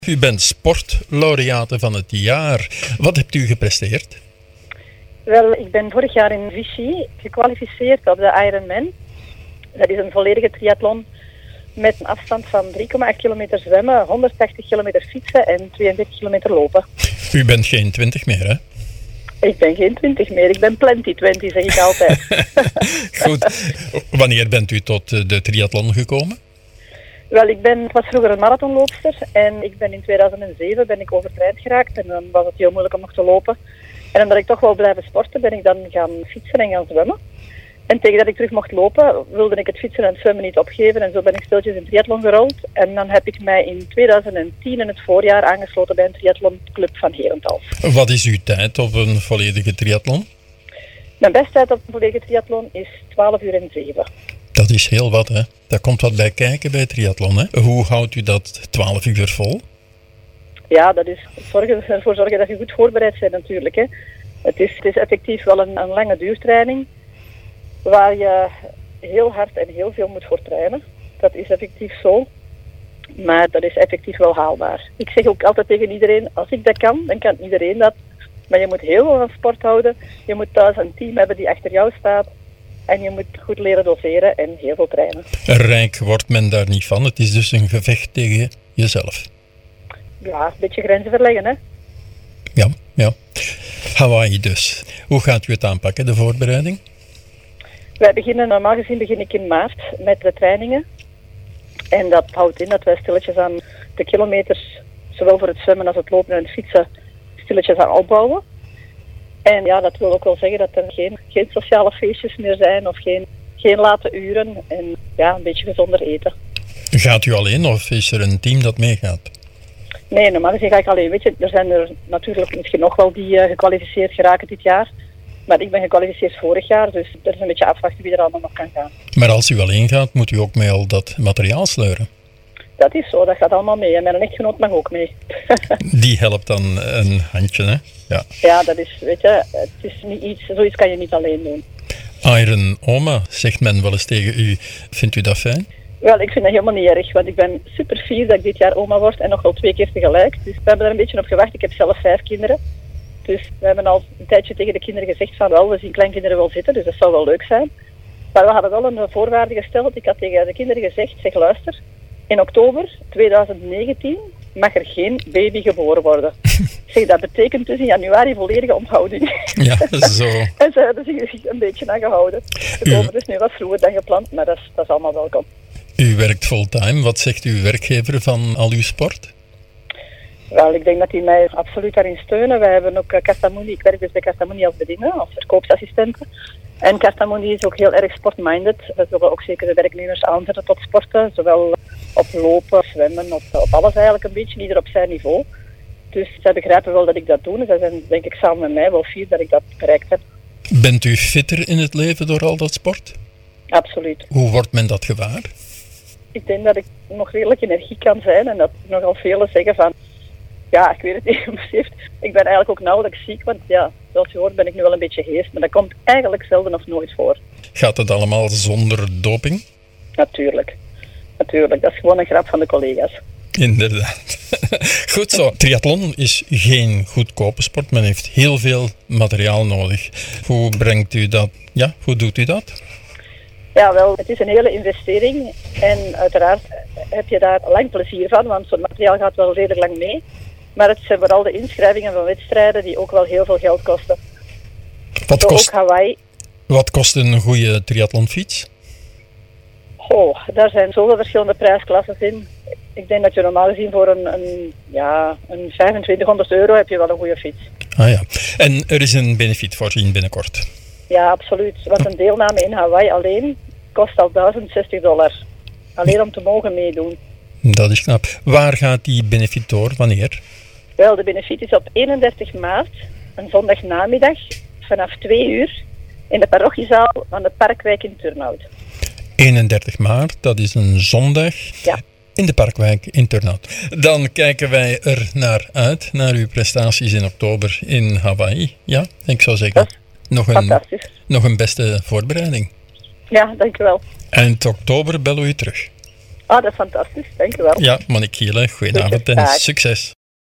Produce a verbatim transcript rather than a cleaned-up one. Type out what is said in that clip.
U bent sportlaureate van het jaar. Wat hebt u gepresteerd? Wel, ik ben vorig jaar in Vichy gekwalificeerd op de Ironman. Dat is een volledige triathlon met een afstand van drie komma acht kilometer zwemmen, honderdtachtig kilometer fietsen en tweeënveertig kilometer lopen. U bent geen twintig meer, hè? Ik ben geen twintig meer, ik ben plenty twintig, zeg ik altijd. Goed. Wanneer bent u tot de triathlon gekomen? Wel, ik ben, ik was vroeger een marathonloopster en ik ben in tweeduizend zeven ben ik overtraind geraakt en dan was het heel moeilijk om nog te lopen. En omdat ik toch wel blijven sporten, ben ik dan gaan fietsen en gaan zwemmen. En tegen dat ik terug mocht lopen, wilde ik het fietsen en het zwemmen niet opgeven. En zo ben ik stiltjes in triathlon gerold. En dan heb ik mij in tweeduizend tien in het voorjaar aangesloten bij een triathlonclub van Herentals. Wat is uw tijd op een volledige triathlon? Mijn beste tijd op een volledige triathlon is twaalf uur en zeven. Dat is heel wat, hè? Daar komt wat bij kijken bij triathlon, hè? Hoe houdt u dat twaalf uur vol? Ja, dat is zorgen, ervoor zorgen dat je goed voorbereid bent natuurlijk. Hè. Het, is, het is effectief wel een, een lange duurtraining waar je heel hard en heel veel moet voor trainen. Dat is effectief zo, maar dat is effectief wel haalbaar. Ik zeg ook altijd tegen iedereen, als ik dat kan, dan kan iedereen dat. Maar je moet heel veel van sport houden. Je moet thuis een team hebben die achter jou staat. En je moet goed leren doseren en heel veel trainen. Rijk wordt men daar niet van. Het is dus een gevecht tegen jezelf. Ja, een beetje grenzen verleggen, hè? Ja, ja. Hawaii dus. Hoe gaat u het aanpakken, de voorbereiding? Wij beginnen, normaal gezien begin ik in maart met de trainingen. En dat houdt in dat wij stilletjes aan de kilometers, zowel voor het zwemmen als het lopen en het fietsen, stilletjes aan opbouwen. En ja, dat wil ook wel zeggen dat er geen, geen sociale feestjes meer zijn of geen, geen late uren en ja, een beetje gezonder eten. Gaat u alleen of is er een team dat meegaat? Nee, normaal gezien ga ik alleen. Weet je, er zijn er natuurlijk misschien nog wel die uh, gekwalificeerd geraken dit jaar. Maar ik ben gekwalificeerd vorig jaar, dus er is een beetje afwachten wie er allemaal nog kan gaan. Maar als u alleen gaat, moet u ook mee al dat materiaal sleuren? Dat is zo, dat gaat allemaal mee. En mijn echtgenoot mag ook mee. Die helpt dan een handje, hè? Ja. Ja, dat is, weet je, het is niet iets, zoiets kan je niet alleen doen. Iron Oma, zegt men wel eens tegen u. Vindt u dat fijn? Wel, ik vind dat helemaal niet erg, want ik ben super fier dat ik dit jaar oma word en nog wel twee keer tegelijk. Dus we hebben er een beetje op gewacht. Ik heb zelf vijf kinderen. Dus we hebben al een tijdje tegen de kinderen gezegd van wel, we zien kleinkinderen wel zitten, dus dat zou wel leuk zijn. Maar we hadden wel een voorwaarde gesteld. Ik had tegen de kinderen gezegd, zeg luister, in oktober tweeduizend negentien mag er geen baby geboren worden. Zeg, dat betekent dus in januari volledige onthouding. Ja, zo. En ze hebben zich een beetje aan gehouden. De zomer is nu wat vroeger dan gepland, maar dat is, dat is allemaal welkom. U werkt fulltime. Wat zegt uw werkgever van al uw sport? Wel, ik denk dat die mij absoluut daarin steunen. Wij hebben ook uh, Castamounie, ik werk dus bij Castamounie als bediener, als verkoopsassistente. En Castamounie is ook heel erg sportminded. We willen ook zeker de werknemers aanzetten tot sporten, zowel op lopen, zwemmen, op, op alles eigenlijk een beetje, ieder op zijn niveau. Dus zij begrijpen wel dat ik dat doe en zij zijn denk ik samen met mij wel fier dat ik dat bereikt heb. Bent u fitter in het leven door al dat sport? Absoluut. Hoe wordt men dat gewaar? Ik denk dat ik nog redelijk energiek kan zijn en dat nogal velen zeggen van ja, ik weet het niet, ik ben eigenlijk ook nauwelijks ziek, want ja, zoals je hoort ben ik nu wel een beetje geest, maar dat komt eigenlijk zelden of nooit voor. Gaat het allemaal zonder doping? Natuurlijk, natuurlijk, dat is gewoon een grap van de collega's. Inderdaad. Goed zo. Triathlon is geen goedkope sport. Men heeft heel veel materiaal nodig. Hoe brengt u dat? Ja, hoe doet u dat? Ja, wel, het is een hele investering en uiteraard heb je daar lang plezier van, want zo'n materiaal gaat wel redelijk lang mee. Maar het zijn vooral de inschrijvingen van wedstrijden die ook wel heel veel geld kosten. Wat Zo kost, ook Hawaii. Wat kost een goede triathlonfiets? Oh, daar zijn zoveel verschillende prijsklassen in. Ik denk dat je normaal gezien voor een, een, ja, een vijfentwintighonderd euro heb je wel een goede fiets. Ah ja. En er is een benefiet voorzien binnenkort? Ja, absoluut. Want een deelname in Hawaii alleen kost al duizend zestig dollar. Alleen om te mogen meedoen. Dat is knap. Waar gaat die benefiet door? Wanneer? Wel, de benefiet is op eenendertig maart, een zondagnamiddag, vanaf twee uur, in de parochiezaal van de Parkwijk in Turnhout. eenendertig maart, dat is een zondag. Ja. In de Parkwijk in Turnhout. Dan kijken wij er naar uit, naar uw prestaties in oktober in Hawaii. Ja, ik zou zeggen, nog een, fantastisch. nog een beste voorbereiding. Ja, dankjewel. Eind oktober bellen we u terug. Ah, dat is fantastisch. Dank je wel. Ja, Monique Gielen, goedenavond en Dag. succes.